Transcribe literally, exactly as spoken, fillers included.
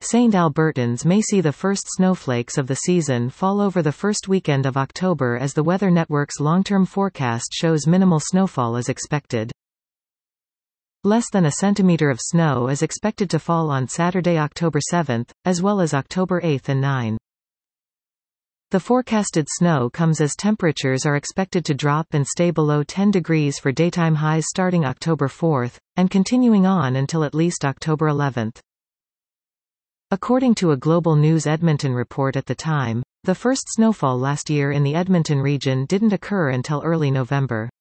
Saint Albertans may see the first snowflakes of the season fall over the first weekend of October as the Weather Network's long-term forecast shows minimal snowfall is expected. Less than a centimeter of snow is expected to fall on Saturday, October seventh, as well as October eighth and ninth. The forecasted snow comes as temperatures are expected to drop and stay below ten degrees for daytime highs starting October fourth, and continuing on until at least October eleventh. According to a Global News Edmonton report at the time, the first snowfall last year in the Edmonton region didn't occur until early November.